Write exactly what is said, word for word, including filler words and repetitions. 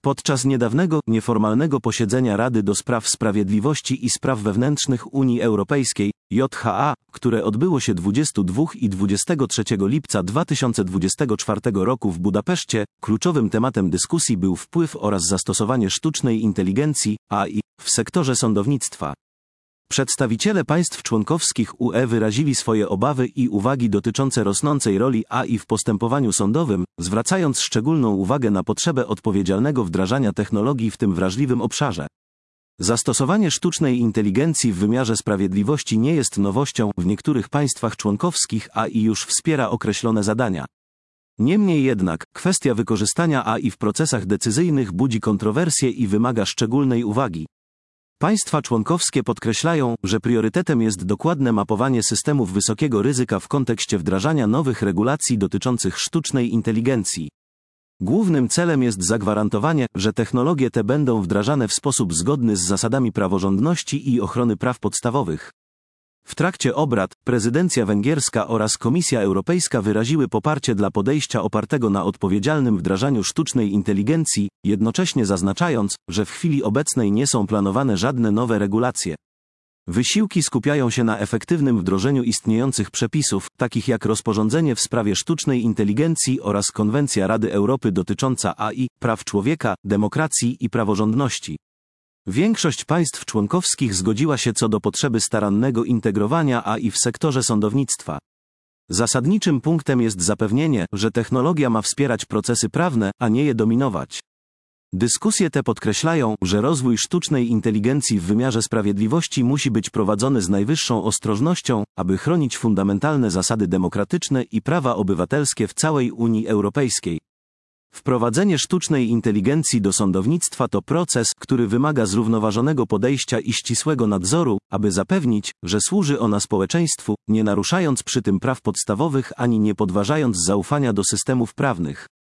Podczas niedawnego, nieformalnego posiedzenia Rady do Spraw Sprawiedliwości i Spraw Wewnętrznych Unii Europejskiej, J H A, które odbyło się dwudziestego drugiego i dwudziestego trzeciego lipca dwa tysiące dwudziestego czwartego roku w Budapeszcie, kluczowym tematem dyskusji był wpływ oraz zastosowanie sztucznej inteligencji, A I, w sektorze sądownictwa. Przedstawiciele państw członkowskich U E wyrazili swoje obawy i uwagi dotyczące rosnącej roli A I w postępowaniu sądowym, zwracając szczególną uwagę na potrzebę odpowiedzialnego wdrażania technologii w tym wrażliwym obszarze. Zastosowanie sztucznej inteligencji w wymiarze sprawiedliwości nie jest nowością, w niektórych państwach członkowskich A I już wspiera określone zadania. Niemniej jednak, kwestia wykorzystania A I w procesach decyzyjnych budzi kontrowersje i wymaga szczególnej uwagi. Państwa członkowskie podkreślają, że priorytetem jest dokładne mapowanie systemów wysokiego ryzyka w kontekście wdrażania nowych regulacji dotyczących sztucznej inteligencji. Głównym celem jest zagwarantowanie, że technologie te będą wdrażane w sposób zgodny z zasadami praworządności i ochrony praw podstawowych. W trakcie obrad, prezydencja węgierska oraz Komisja Europejska wyraziły poparcie dla podejścia opartego na odpowiedzialnym wdrażaniu sztucznej inteligencji, jednocześnie zaznaczając, że w chwili obecnej nie są planowane żadne nowe regulacje. Wysiłki skupiają się na efektywnym wdrożeniu istniejących przepisów, takich jak rozporządzenie w sprawie sztucznej inteligencji oraz Konwencja Rady Europy dotycząca A I, praw człowieka, demokracji i praworządności. Większość państw członkowskich zgodziła się co do potrzeby starannego integrowania A I w sektorze sądownictwa. Zasadniczym punktem jest zapewnienie, że technologia ma wspierać procesy prawne, a nie je dominować. Dyskusje te podkreślają, że rozwój sztucznej inteligencji w wymiarze sprawiedliwości musi być prowadzony z najwyższą ostrożnością, aby chronić fundamentalne zasady demokratyczne i prawa obywatelskie w całej Unii Europejskiej. Wprowadzenie sztucznej inteligencji do sądownictwa to proces, który wymaga zrównoważonego podejścia i ścisłego nadzoru, aby zapewnić, że służy ona społeczeństwu, nie naruszając przy tym praw podstawowych ani nie podważając zaufania do systemów prawnych.